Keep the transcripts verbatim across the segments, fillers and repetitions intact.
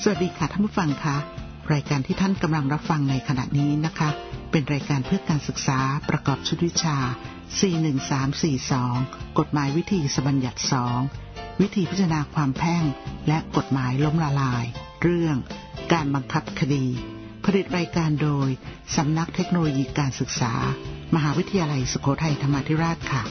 สวัสดีค่ะท่านผู้ฟังคะรายการที่ท่านกำลังรับฟังในขณะนี้นะคะเป็นรายการเพื่อการศึกษาประกอบชุดวิชา สี่หนึ่งสามสี่สอง กฎหมายวิธีสบัญญัติสองวิธีพิจารณาความแพ่งและกฎหมายล้มละลายเรื่องการบังคับคดีผลิตรายการโดยสำนักเทคโนโลยีการศึกษามหาวิทยาลัยสุโขทัยธรรมาธิราชค่ะ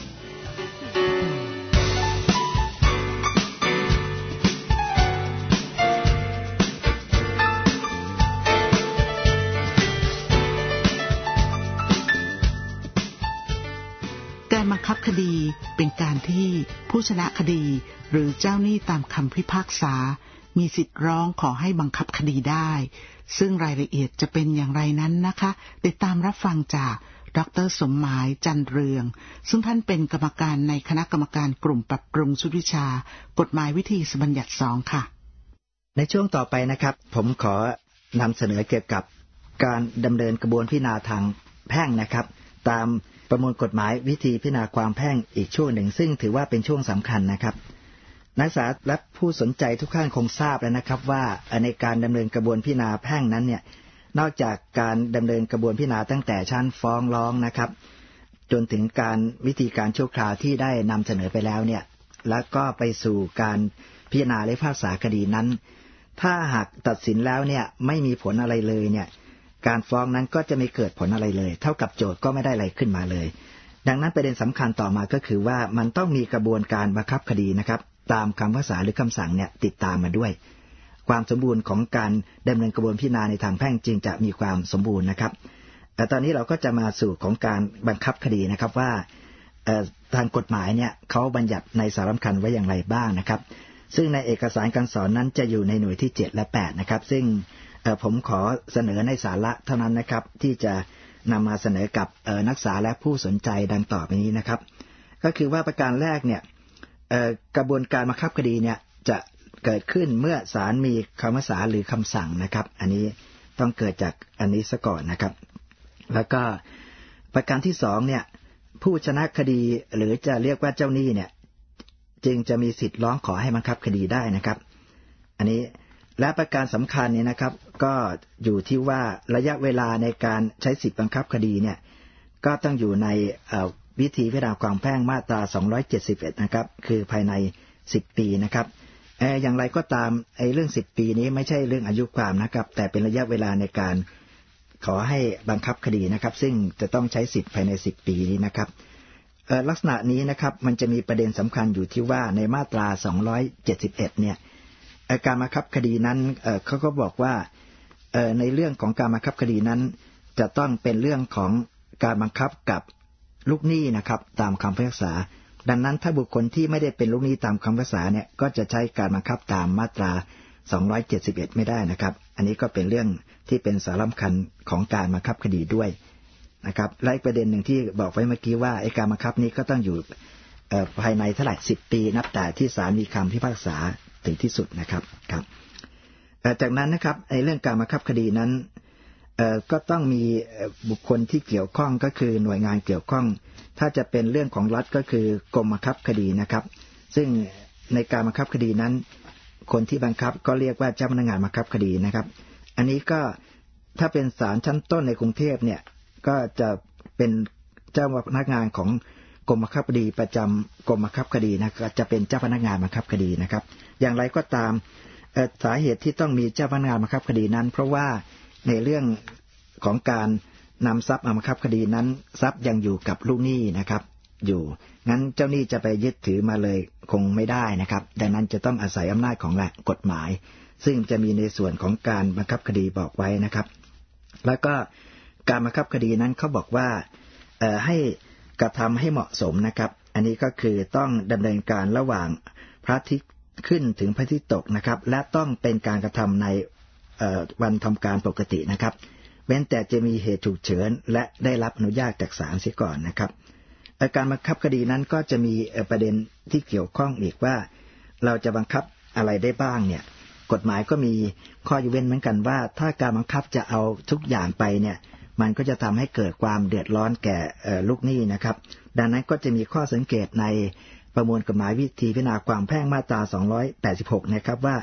บังคับคดีเป็นการที่ผู้ชนะคดีหรือเจ้าหนี้ตามคำพิพากษามีสิทธิ์ร้องขอให้บังคับคดีได้ซึ่งรายละเอียดจะเป็นอย่างไรนั้นนะคะติดตามรับฟังจากดร.สมหมายจันเรืองซึ่งท่านเป็นกรรมการในคณะกรรมการกลุ่มปรับปรุงชุดวิชากฎหมายวิธีสบัญญัติสองค่ะในช่วงต่อไปนะครับผมขอนำเสนอเกี่ยวกับการดำเนินกระบวนพิจารณาทางแพ่งนะครับตามประมวลกฎหมายวิธีพิจารณาความแพ่งอีกช่วงหนึ่งซึ่งถือว่าเป็นช่วงสำคัญนะครับนักศึกษาและผู้สนใจทุกท่านคงทราบแล้วนะครับว่าในการดำเนินกระบวนพิจารณาแพ่งนั้นเนี่ยนอกจากการดำเนินกระบวนพิจารณาตั้งแต่ชั้นฟ้องร้องนะครับจนถึงการวิธีการชั่วคราวที่ได้นำเสนอไปแล้วเนี่ยแล้วก็ไปสู่การพิจารณาและพิพากษาคดีนั้นถ้าหากตัดสินแล้วเนี่ยไม่มีผลอะไรเลยเนี่ยการฟ้องนั้นก็จะไม่เกิดผลอะไรเลยเท่ากับโจทก์ก็ไม่ได้อะไรขึ้นมาเลยดังนั้นประเด็นสำคัญต่อมาก็คือว่ามันต้องมีกระบวนการบังคับคดีนะครับตามคำพิพากษาหรือคำสั่งเนี่ยติดตามมาด้วยความสมบูรณ์ของการดำเนินกระบวนพิจารณาในทางแพ่งจึงจะมีความสมบูรณ์นะครับแต่ตอนนี้เราก็จะมาสู่ของการบังคับคดีนะครับว่าทางกฎหมายเนี่ยเขาบัญญัติในสาระสำคัญไว้อย่างไรบ้างนะครับซึ่งในเอกสารการสอนนั้นจะอยู่ในหน่วยที่เจ็ดและแปดนะครับซึ่งผมขอเสนอในสาระเท่านั้นนะครับที่จะนำมาเสนอกับนักศึกษาและผู้สนใจดังต่อไปนี้นะครับก็คือว่าประการแรกเนี่ยกระบวนการบังคับคดีเนี่ยจะเกิดขึ้นเมื่อศาลมีคำพิพากษาหรือคำสั่งนะครับอันนี้ต้องเกิดจากอันนี้ซะก่อนนะครับแล้วก็ประการที่สองเนี่ยผู้ชนะคดีหรือจะเรียกว่าเจ้าหนี้เนี่ยจึงจะมีสิทธิ์ร้องขอให้บังคับคดีได้นะครับอันนี้และประการสำคัญเนี่ยนะครับก็อยู่ที่ว่าระยะเวลาในการใช้สิทธิบังคับคดีเนี่ยก็ต้องอยู่ในวิธีพิจารณาความแพ่งมาตราสองร้อยเจ็ดสิบเอ็ดนะครับคือภายในสิบปีนะครับเอ่ออย่างไรก็ตามไอ้เรื่องสิบปีนี้ไม่ใช่เรื่องอายุความนะครับแต่เป็นระยะเวลาในการขอให้บังคับคดีนะครับซึ่งจะต้องใช้สิทธิ์ภายในสิบปีนี้นะครับเอ่อลักษณะนี้นะครับมันจะมีประเด็นสำคัญอยู่ที่ว่าในมาตราสองร้อยเจ็ดสิบเอ็ดเนี่ยการบังคับคดีนั้น เอ่อ เขาก็บอกว่าในเรื่องของการบังคับคดีนั้นจะต้องเป็นเรื่องของการบังคับกับลูกหนี้นะครับตามคำพิพากษาดังนั้นถ้าบุคคลที่ไม่ได้เป็นลูกหนี้ตามคำพิพากษาเนี่ยก็จะใช้การบังคับตามมาตราสองร้อยเจ็ดสิบเอ็ดไม่ได้นะครับอันนี้ก็เป็นเรื่องที่เป็นสาระสำคัญของการบังคับคดีด้วยนะครับและอีกประเด็นหนึ่งที่บอกไว้เมื่อกี้ว่าไอ้การบังคับนี้ก็ต้องอยู่ภายในเท่าไหร่สิบปีนับแต่ที่ศาลมีคำพิพากษาถึงที่สุดนะครับครับจากนั้นนะครับในเรื่องการบังคับคดีนั้นก็ต้องมีบุคคลที่เกี่ยวข้องก็คือหน่วยงานเกี่ยวข้องถ้าจะเป็นเรื่องของรัฐก็คือกรมบังคับคดีนะครับซึ่งในการบังคับคดีนั้นคนที่บังคับก็เรียกว่าเจ้าพนักงานบังคับคดีนะครับอันนี้ก็ถ้าเป็นศาลชั้นต้นในกรุงเทพเนี่ยก็จะเป็นเจ้าพนักงานของกรมบังคับคดีประจำกรมบังคับคดีนะก็จะเป็นเจ้าพนักงานบังคับคดีนะครับอย่างไรก็ตามสาเหตุที่ต้องมีเจ้าพนักงานบังคับคดีนั้นเพราะว่าในเรื่องของการนำทรัพย์มาบังคับคดีนั้นทรัพย์ยังอยู่กับลูกหนี้นะครับอยู่งั้นเจ้าหนี้จะไปยึดถือมาเลยคงไม่ได้นะครับดังนั้นจะต้องอาศัยอำนาจของกฎหมายซึ่งจะมีในส่วนของการบังคับคดีบอกไว้นะครับแล้วก็การบังคับคดีนั้นเขาบอกว่าให้กระทำให้เหมาะสมนะครับอันนี้ก็คือต้องดำเนินการระหว่างพระอาทิตย์ขึ้นถึงพระอาทิตย์ตกนะครับและต้องเป็นการกระทำในวันทำการปกตินะครับเว้นแต่จะมีเหตุฉุกเฉินและได้รับอนุญาตจากศาลเสียก่อนนะครับการบังคับคดีนั้นก็จะมีประเด็นที่เกี่ยวข้องอีกว่าเราจะบังคับอะไรได้บ้างเนี่ยกฎหมายก็มีข้อยกเว้นเหมือนกันว่าถ้าการบังคับจะเอาทุกอย่างไปเนี่ยมันก็จะทำให้เกิดความเดือดร้อนแก่ลูกหนี้นะครับดังนั้นก็จะมีข้อสังเกตในประมวลกฎหมายวิธีพิจารณาความแพ่งมาตราสองร้อยแปดสิบหกนะครับว่า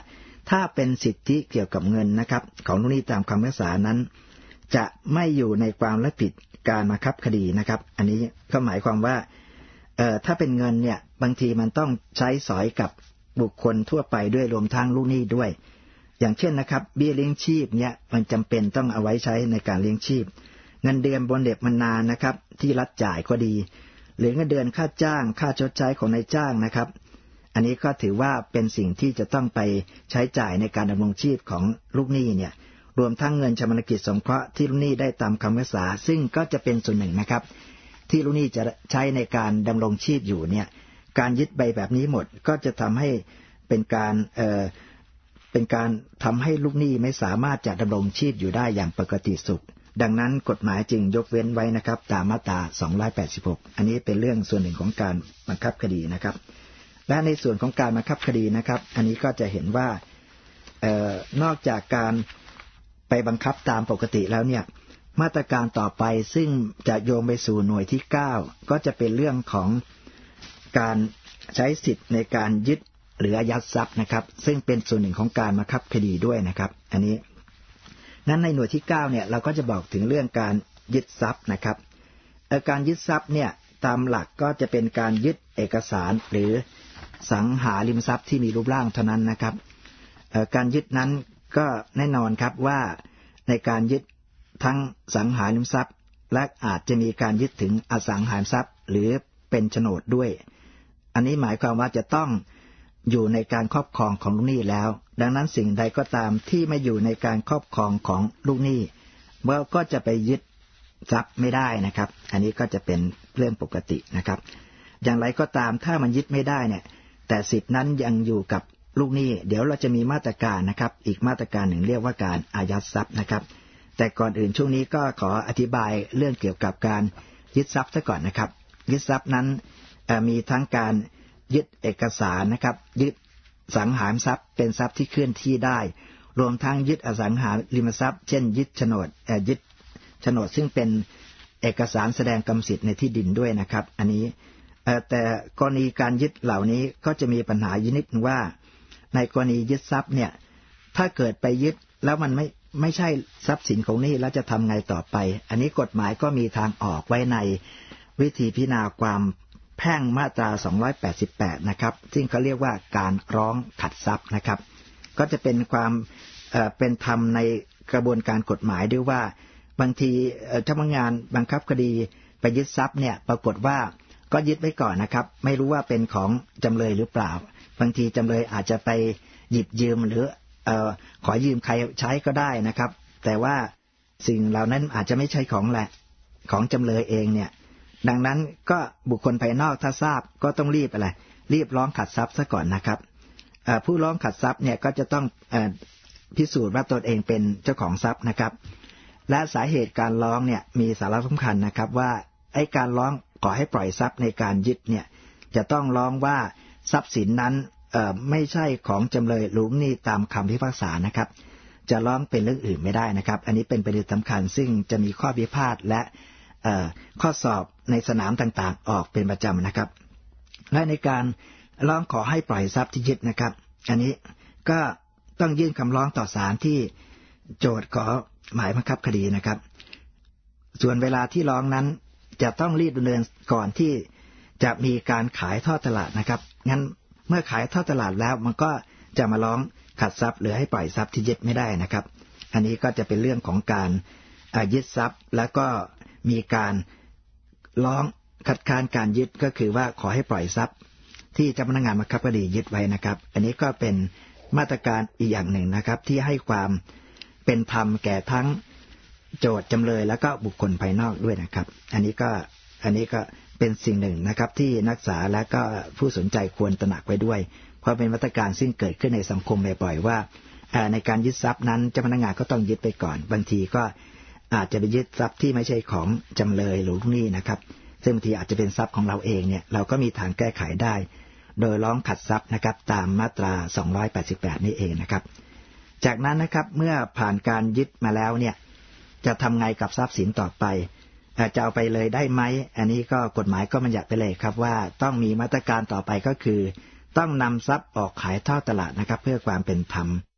ถ้าเป็นสิทธิเกี่ยวกับเงินนะครับของลูกหนี้ตามคำพิพากษานั้นจะไม่อยู่ในความรับผิดการบังคับคดีนะครับอันนี้ก็หมายความว่าเอ่อถ้าเป็นเงินเนี่ยบางทีมันต้องใช้สอยกับบุคคลทั่วไปด้วยรวมทั้งลูกหนี้ด้วยอย่างเช่นนะครับเบี้ยเลี้ยงชีพเนี่ยมันจำเป็นต้องเอาไว้ใช้ในการเลี้ยงชีพเงินเดือนบำเหน็จบำนาญนะครับที่รัฐจ่ายก็ดีหรือเงินเดือนค่าจ้างค่าชดใช้ของนายจ้างนะครับอันนี้ก็ถือว่าเป็นสิ่งที่จะต้องไปใช้จ่ายในการดำรงชีพของลูกหนี้เนี่ยรวมทั้งเงินชำระกิจสงเคราะห์ที่ลูกหนี้ได้ตามคำพิพากษาซึ่งก็จะเป็นส่วนหนึ่งนะครับที่ลูกหนี้จะใช้ในการดำรงชีพอยู่เนี่ยการยึดใบแบบนี้หมดก็จะทำให้เป็นการเอ่อเป็นการทำให้ลูกหนี้ไม่สามารถจะดำรงชีพอยู่ได้อย่างปกติสุขดังนั้นกฎหมายจึงยกเว้นไว้นะครับตามมาตราสองร้อยแปดสิบหกอันนี้เป็นเรื่องส่วนหนึ่งของการบังคับคดีนะครับและในส่วนของการบังคับคดีนะครับอันนี้ก็จะเห็นว่าเอ่อนอกจากการไปบังคับตามปกติแล้วเนี่ยมาตรการต่อไปซึ่งจะโยงไปสู่หน่วยที่เก้าก็จะเป็นเรื่องของการใช้สิทธิ์ในการยึดหรืออายัดทรัพย์นะครับซึ่งเป็นส่วนหนึ่งของการบังคับคดีด้วยนะครับอันนี้นั้นในหน่วยที่เก้าเนี่ยเราก็จะบอกถึงเรื่องการยึดทรัพย์นะครับการยึดทรัพย์เนี่ยตามหลักก็จะเป็นการยึดเอกสารหรือสังหาริมทรัพย์ที่มีรูปร่างเท่านั้นนะครับการยึดนั้นก็แน่นอนครับว่าในการยึดทั้งสังหาริมทรัพย์และอาจจะมีการยึดถึงอสังหาริมทรัพย์หรือเป็นโฉนดด้วยอันนี้หมายความว่าจะต้องอยู่ในการครอบครองของลูกหนี้แล้วดังนั้นสิ่งใดก็ตามที่ไม่อยู่ในการครอบครองของลูกหนี้เมื่อก็จะไปยึดทรัพย์ไม่ได้นะครับอันนี้ก็จะเป็นเรื่องปกตินะครับอย่างไรก็ตามถ้ามันยึดไม่ได้เนี่ยแต่สิทธินั้นยังอยู่กับลูกหนี้เดี๋ยวเราจะมีมาตรการนะครับอีกมาตรการหนึ่งเรียกว่าการอายัดทรัพย์นะครับแต่ก่อนอื่นช่วงนี้ก็ขออธิบายเรื่องเกี่ยวกับการยึดทรัพย์ซะก่อนนะครับยึดทรัพย์นั้นมีทั้งการยึดเอกสารนะครับยึดสังหาริมทรัพย์เป็นทรัพย์ที่เคลื่อนที่ได้รวมทั้งยึดอสังหาริมทรัพย์เช่นยึดโฉนดยึดโฉนดซึ่งเป็นเอกสารแสดงกรรมสิทธิ์ในที่ดินด้วยนะครับอันนี้แต่กรณีการยึดเหล่านี้ก็จะมีปัญหาอยู่นิดนึงว่าในกรณียึดทรัพย์เนี่ยถ้าเกิดไปยึดแล้วมันไม่ไม่ใช่ทรัพย์สินของนี่แล้วจะทำไงต่อไปอันนี้กฎหมายก็มีทางออกไว้ในวิธีพิจารณาความแพ่งมาตราสองร้อยแปดสิบแปดนะครับซึ่งเขาเรียกว่าการร้องขัดทรัพย์นะครับก็จะเป็นความเอ่อเป็นธรรมในกระบวนการกฎหมายด้วยว่าบางทีเจ้าพนักงานบังคับคดีไปยึดทรัพย์เนี่ยปรากฏว่าก็ยึดไว้ก่อนนะครับไม่รู้ว่าเป็นของจำเลยหรือเปล่าบางทีจำเลยอาจจะไปหยิบยืมหรือเอ่อขอยืมใครใช้ก็ได้นะครับแต่ว่าสิ่งเหล่านั้นอาจจะไม่ใช่ของแหละของจำเลยเองเนี่ยดังนั้นก็บุคคลภายนอกถ้าทราบก็ต้องรีบอะไรรีบร้องขัดทรัพย์ซะก่อนนะครับผู้ร้องขัดทรัพย์เนี่ยก็จะต้องพิสูจน์ว่าตนเองเป็นเจ้าของทรัพย์นะครับและสาเหตุการร้องเนี่ยมีสาระสำคัญนะครับว่าไอ้การร้องขอให้ปล่อยทรัพย์ในการยึดเนี่ยจะต้องร้องว่าทรัพย์สินนั้นไม่ใช่ของจำเลยลูกหนี้ตามคำพิพากษานะครับจะร้องเป็นเรื่องอื่นไม่ได้นะครับอันนี้เป็นประเด็นสำคัญซึ่งจะมีข้อพิพาทและข้อสอบในสนามต่างๆออกเป็นประจำนะครับและในการร้องขอให้ปล่อยทรัพย์ที่ยึดนะครับอันนี้ก็ต้องยื่นคำร้องต่อศาลที่โจทก์ขอหมายบังคับคดีนะครับส่วนเวลาที่ร้องนั้นจะต้องรีบดำเนินก่อนที่จะมีการขายทอดตลาดนะครับงั้นเมื่อขายทอดตลาดแล้วมันก็จะมาร้องขัดทรัพย์หรือให้ปล่อยทรัพย์ที่ยึดไม่ได้นะครับอันนี้ก็จะเป็นเรื่องของการยึดทรัพย์แล้วก็มีการร้องคัดค้านการยึดก็คือว่าขอให้ปล่อยทรัพย์ที่เจ้าพนักงานบังคับคดียึดไว้นะครับอันนี้ก็เป็นมาตรการอีกอย่างหนึ่งนะครับที่ให้ความเป็นธรรมแก่ทั้งโจทย์จำเลยแล้วก็บุคคลภายนอกด้วยนะครับอันนี้ก็อันนี้ก็เป็นสิ่งหนึ่งนะครับที่นักศึกษาและก็ผู้สนใจควรตระหนักไว้ด้วยเพราะเป็นมาตรการซึ่งเกิดขึ้นในสังคมบ่อยๆว่าในการยึดทรัพย์นั้นเจ้าพนักงานก็ต้องยึดไปก่อนบางทีก็อาจจะไปยึดทรัพย์ที่ไม่ใช่ของจำเลยหรือลูกหนี้นะครับซึ่งบางทีอาจจะเป็นทรัพย์ของเราเองเนี่ยเราก็มีทางแก้ไขได้โดยร้องขัดทรัพย์นะครับตามมาตราสองร้อยแปดสิบแปดนี่เองนะครับจากนั้นนะครับเมื่อผ่านการยึดมาแล้วเนี่ยจะทำไงกับทรัพย์สินต่อไปจะเอาไปเลยได้ไหมอันนี้ก็กฎหมายก็บัญญัติไปเลยครับว่าต้องมีมาตรการต่อไปก็คือต้องนำทรัพย์ออกขายทอดตลาดนะครับเพื่อความเป็นธรรม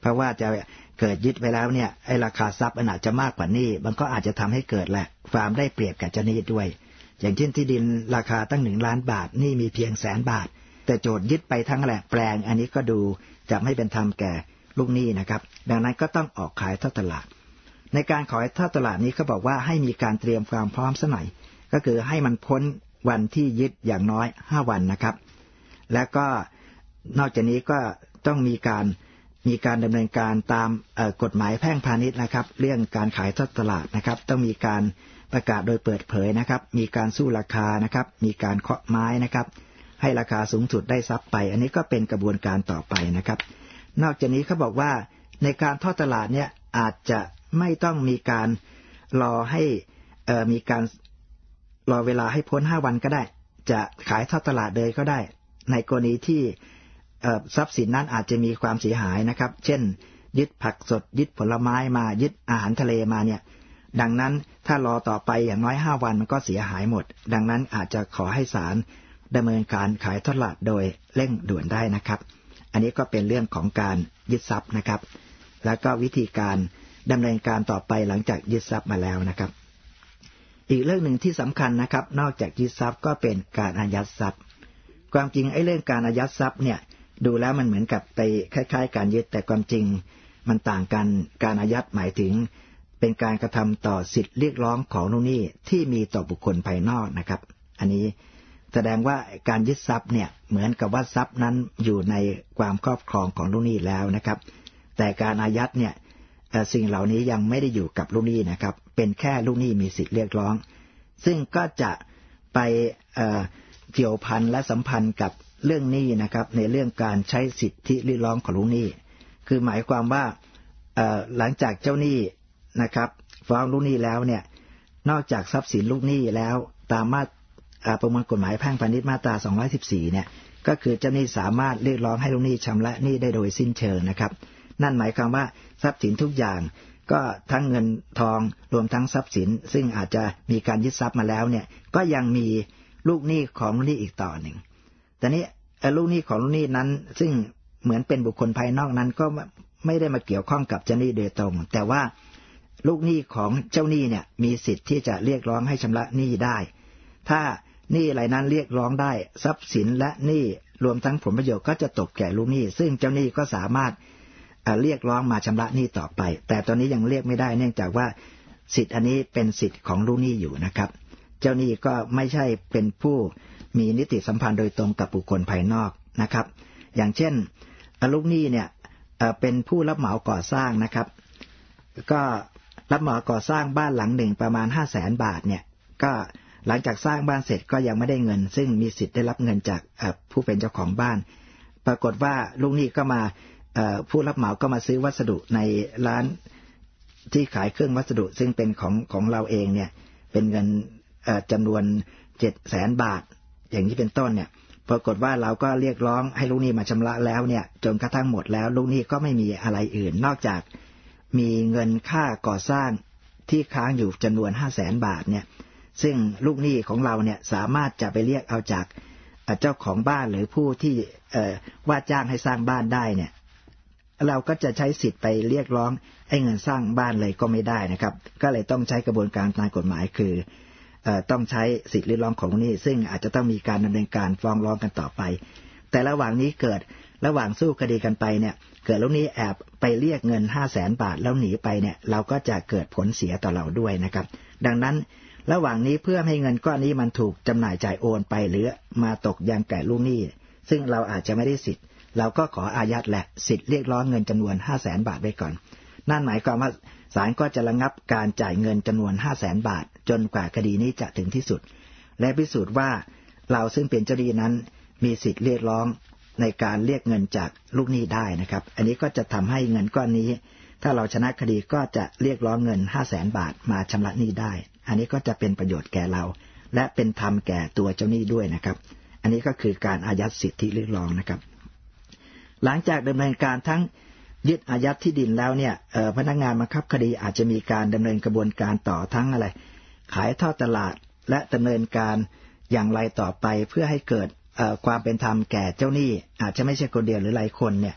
เพราะว่าจะเกิดยึดไปแล้วเนี่ยไอ้ราคาทรัพย์มันอาจจะมากกว่านี้มันก็อาจจะทำให้เกิดแหละความได้เปรียบกับเจ้าหนี้ด้วยอย่างเช่นที่ดินราคาตั้งหนึ่งล้านบาทนี่มีเพียงแสนบาทแต่โจทย์ยึดไปทั้งแหล่แปลงอันนี้ก็ดูจะไม่เป็นธรรมแก่ลูกหนี้นะครับดังนั้นก็ต้องออกขายทอดตลาดในการขายทอดตลาดนี้เขาบอกว่าให้มีการเตรียมความพร้อมซะหน่อยก็คือให้มันพ้นวันที่ยึดอย่างน้อยห้าวันนะครับแล้วก็นอกจากนี้ก็ต้องมีการมีการดำเนินการตามกฎหมายแพ่งพาณิชย์นะครับเรื่องการขายทอดตลาดนะครับต้องมีการประกาศโดยเปิดเผยนะครับมีการสู้ราคานะครับมีการเคาะไม้นะครับให้ราคาสูงสุดได้ทรัพย์ไปอันนี้ก็เป็นกระบวนการต่อไปนะครับนอกจากนี้เขาบอกว่าในการทอดตลาดเนี่ยอาจจะไม่ต้องมีการรอให้เอ่อมีการรอเวลาให้พ้นห้าวันก็ได้จะขายทอดตลาดเลยก็ได้ในกรณีที่ทรัพย์สินนั้นอาจจะมีความเสียหายนะครับเช่นยึดผักสดยึดผลไม้มายึดอาหารทะเลมาเนี่ยดังนั้นถ้ารอต่อไปอย่างน้อยห้าวันมันก็เสียหายหมดดังนั้นอาจจะขอให้ศาลดำเนินการขายทอดตลาดโดยเร่งด่วนได้นะครับอันนี้ก็เป็นเรื่องของการยึดทรัพย์นะครับแล้วก็วิธีการดำเนินการต่อไปหลังจากยึดทรัพย์มาแล้วนะครับอีกเรื่องหนึ่งที่สำคัญนะครับนอกจากยึดทรัพย์ก็เป็นการอายัดทรัพย์ความจริงไอ้เรื่องการอายัดทรัพย์เนี่ยดูแล้วมันเหมือนกับไปคล้ายๆการยึดแต่ความจริงมันต่างกันการอายัดหมายถึงเป็นการกระทำต่อสิทธิเรียกร้องของลูกหนี้ที่มีต่อบุคคลภายนอกนะครับอันนี้แสดงว่าการยึดทรัพย์เนี่ยเหมือนกับว่าทรัพย์นั้นอยู่ในความครอบครองของลูกหนี้แล้วนะครับแต่การอายัดเนี่ยสิ่งเหล่านี้ยังไม่ได้อยู่กับลูกหนี้นะครับเป็นแค่ลูกหนี้มีสิทธิเรียกร้องซึ่งก็จะไปเอ่อเกี่ยวพันและสัมพันธ์กับเรื่องหนี้นะครับในเรื่องการใช้สิทธิเรียกร้องของลูกหนี้คือหมายความว่าหลังจากเจ้าหนี้นะครับฟ้องลูกหนี้แล้วเนี่ยนอกจากทรัพย์สินลูกหนี้แล้วตามมาตราประมวลกฎหมายแพ่งพาณิชย์มาตราสองร้อยสิบสี่เนี่ยก็คือเจ้าหนี้สามารถเรียกร้องให้ลูกหนี้ชำระหนี้ได้โดยสิ้นเชิงนะครับนั่นหมายความว่าทรัพย์สินทุกอย่างก็ทั้งเงินทองรวมทั้งทรัพย์สินซึ่งอาจจะมีการยึดทรัพย์มาแล้วเนี่ยก็ยังมีลูกหนี้ของลูกหนี้อีกต่อหนึ่งแต่นี้ลูกหนี้ของลูกหนี้นั้นซึ่งเหมือนเป็นบุคคลภายนอกนั้นก็ไม่ได้มาเกี่ยวข้องกับเจ้าหนี้โดยตรงแต่ว่าลูกหนี้ของเจ้าหนี้เนี่ยมีสิทธิ์ที่จะเรียกร้องให้ชำระหนี้ได้ถ้าหนี้อะไรนั้นเรียกร้องได้ทรัพย์สินและหนี้รวมทั้งผลประโยชน์ก็จะตกแก่ลูกหนี้ซึ่งเจ้าหนี้ก็สามารถเรียกร้องมาชำระหนี้ต่อไปแต่ตอนนี้ยังเรียกไม่ได้เนื่องจากว่าสิทธิ์อันนี้เป็นสิทธิ์ของลูกหนี้อยู่นะครับเจ้าหนี้ก็ไม่ใช่เป็นผู้มีนิติสัมพันธ์โดยตรงกับบุคคลภายนอกนะครับอย่างเช่นลูกหนี้เนี่ยเป็นผู้รับเหมาก่อสร้างนะครับก็รับเหมาก่อสร้างบ้านหลังหนึ่งประมาณ ห้าแสน บาทเนี่ยก็หลังจากสร้างบ้านเสร็จก็ยังไม่ได้เงินซึ่งมีสิทธิ์ได้รับเงินจากผู้เป็นเจ้าของบ้านปรากฏว่าลูกหนี้ก็มาผู้รับเหมาก็มาซื้อวัสดุในร้านที่ขายเครื่องวัสดุซึ่งเป็นของของเราเองเนี่ยเป็นเงินจำนวน เจ็ดแสน บาทอย่างนี้เป็นต้นเนี่ยปรากฏว่าเราก็เรียกร้องให้ลูกหนี้มาชำระแล้วเนี่ยจนกระทั่งหมดแล้วลูกหนี้ก็ไม่มีอะไรอื่นนอกจากมีเงินค่าก่อสร้างที่ค้างอยู่จำนวน ห้าแสน บาทเนี่ยซึ่งลูกหนี้ของเราเนี่ยสามารถจะไปเรียกเอาจากเจ้าของบ้านหรือผู้ที่ว่าจ้างให้สร้างบ้านได้เนี่ยเราก็จะใช้สิทธิ์ไปเรียกร้องไอ้เงินสร้างบ้านเลยก็ไม่ได้นะครับก็เลยต้องใช้กระบวนการทางกฎหมายคือต้องใช้สิทธิ์เรียกร้องของลูกหนี้ซึ่งอาจจะต้องมีการดำเนินการฟ้องร้องกันต่อไปแต่ระหว่างนี้เกิดระหว่างสู้คดีกันไปเนี่ยเกิดลูกหนี้แอบไปเรียกเงิน ห้าแสน บาทแล้วหนีไปเนี่ยเราก็จะเกิดผลเสียต่อเราด้วยนะครับดังนั้นระหว่างนี้เพื่อให้เงินก้อนนี้มันถูกจำหน่ายจ่ายโอนไปหรือมาตกยังแก่ลูกหนี้ซึ่งเราอาจจะไม่ได้สิทธิ์เราก็ขออายัดแหละสิทธิ์เรียกร้องเงินจำนวน ห้าแสน บาทไว้ก่อนนั่นหมายความว่าศาลก็จะระงับการจ่ายเงินจำนวน ห้าแสน บาทจนกว่าคดีนี้จะถึงที่สุดและพิสูจน์ว่าเราซึ่งเป็นเจ้าหนี้นั้นมีสิทธิ์เรียกร้องในการเรียกเงินจากลูกหนี้ได้นะครับอันนี้ก็จะทำให้เงินก้อนนี้ถ้าเราชนะคดีก็จะเรียกร้องเงิน ห้าแสน บาทมาชำระหนี้ได้อันนี้ก็จะเป็นประโยชน์แก่เราและเป็นธรรมแก่ตัวเจ้าหนี้ด้วยนะครับอันนี้ก็คือการอายัดสิทธิเรียกร้องนะครับหลังจากดำเนินการทั้งยึดอายัดที่ดินแล้วเนี่ยพนักงานบังคับคดีอาจจะมีการดำเนินกระบวนการต่อทั้งอะไรขายทอดตลาดและดำเนินการอย่างไรต่อไปเพื่อให้เกิดความเป็นธรรมแก่เจ้าหนี้อาจจะไม่ใช่คนเดียวหรือหลายคนเนี่ย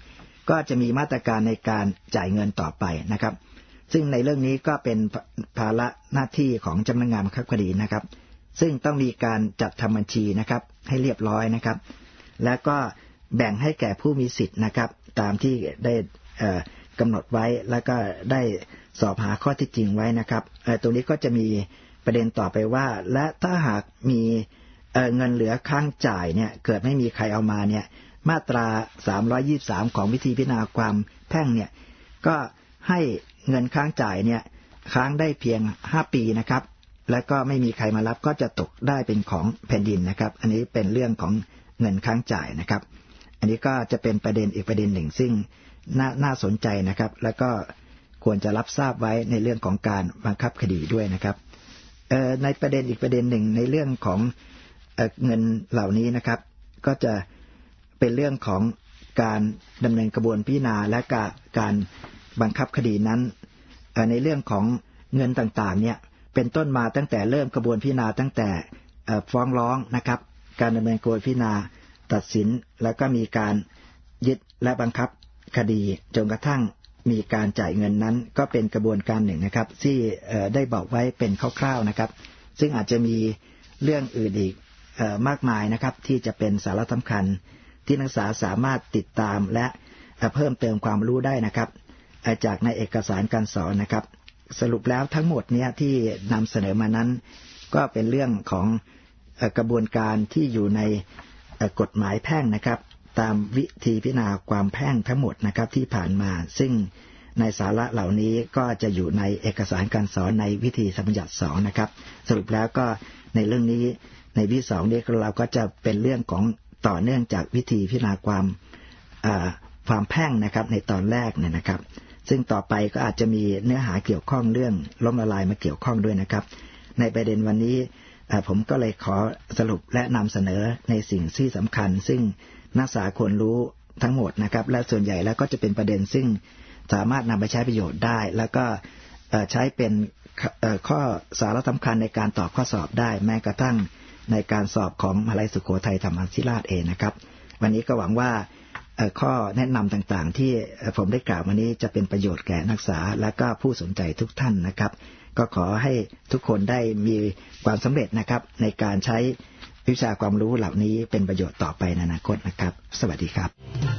ก็จะมีมาตรการในการจ่ายเงินต่อไปนะครับซึ่งในเรื่องนี้ก็เป็นภาระหน้าที่ของเจ้าพนักงานบังคับคดีนะครับซึ่งต้องมีการจัดทำบัญชีนะครับให้เรียบร้อยนะครับแล้วก็แบ่งให้แก่ผู้มีสิทธิ์นะครับตามที่ได้กำหนดไว้แล้วก็ได้สอบหาข้อเท็จจริงไว้นะครับตรงนี้ก็จะมีประเด็นต่อไปว่าและถ้าหากมีเงินเหลือค้างจ่ายเนี่ยเกิดไม่มีใครเอามาเนี่ยมาตราสามร้อยยี่สิบสามของวิธีพิจารณาความแพ่งเนี่ยก็ให้เงินค้างจ่ายเนี่ยค้างได้เพียงห้าปีนะครับแล้วก็ไม่มีใครมารับก็จะตกได้เป็นของแผ่นดินนะครับอันนี้เป็นเรื่องของเงินค้างจ่ายนะครับอันนี้ก็จะเป็นประเด็นอีกประเด็นหนึ่งซึ่งน่าน่าสนใจนะครับแล้วก็ควรจะรับทราบไว้ในเรื่องของการบังคับคดีด้วยนะครับในประเด็นอีกประเด็นหนึ่งในเรื่องของเงินเหล่านี้นะครับก็จะเป็นเรื่องของการดำเนินกระบวนพิจารณาและการบังคับคดีนั้นในเรื่องของเงินต่างๆเนี่ยเป็นต้นมาตั้งแต่เริ่มกระบวนพิจารณาตั้งแต่ฟ้องร้องนะครับการดำเนินกระบวนพิจารณาตัดสินแล้วก็มีการยึดและบังคับคดีจนกระทั่งมีการจ่ายเงินนั้นก็เป็นกระบวนการหนึ่งนะครับที่ได้บอกไว้เป็นคร่าวๆนะครับซึ่งอาจจะมีเรื่องอื่นอีกมากมายนะครับที่จะเป็นสาระสำคัญที่นักศึกษาสามารถติดตามและเพิ่มเติมความรู้ได้นะครับจากในเอกสารการสอนนะครับสรุปแล้วทั้งหมดเนี้ยที่นำเสนอมานั้นก็เป็นเรื่องของกระบวนการที่อยู่ในกฎหมายแพ่งนะครับตามวิธีพิจารณาความแพ่งทั้งหมดนะครับที่ผ่านมาซึ่งในสาระเหล่านี้ก็จะอยู่ในเอกสารการสอนในวิธีสัมบัญญัติสองนะครับสรุปแล้วก็ในเรื่องนี้ในวิธีสองนี้เราก็จะเป็นเรื่องของต่อเนื่องจากวิธีพิจารณาความความแพ่งนะครับในตอนแรกเนี่ยนะครับซึ่งต่อไปก็อาจจะมีเนื้อหาเกี่ยวข้องเรื่องล้มละลายมาเกี่ยวข้องด้วยนะครับในประเด็นวันนี้ผมก็เลยขอสรุปและนำเสนอในสิ่งที่สำคัญซึ่งนักศึกษาควรรู้ทั้งหมดนะครับและส่วนใหญ่แล้วก็จะเป็นประเด็นซึ่งสามารถนำไปใช้ประโยชน์ได้แล้วก็ใช้เป็นข้อสาระสำคัญในการตอบข้อสอบได้แม้กระทั่งในการสอบของมหาวิทยาลัยสุโขทัยธรรมาธิราชเองนะครับวันนี้ก็หวังว่าข้อแนะนำต่างๆที่ผมได้กล่าววันนี้จะเป็นประโยชน์แก่นักศึกษาและก็ผู้สนใจทุกท่านนะครับก็ขอให้ทุกคนได้มีความสำเร็จนะครับในการใช้วิชาความรู้เหล่านี้เป็นประโยชน์ต่อไปในอนาคตนะครับสวัสดีครับ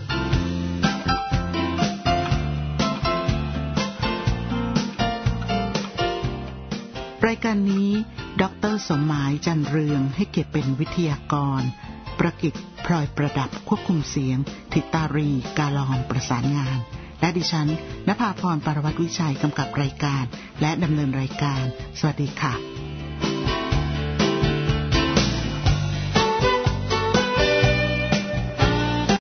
รายการนี้ดร.สมหมายจันเรืองให้เกียรติเป็นวิทยากรประกิตพลอยประดับควบคุมเสียงธิตารีกาลองประสานงานและดิฉันณภาพร ปรวัตรวิชัยกำกับรายการและดำเนินรายการสวัสดีค่ะ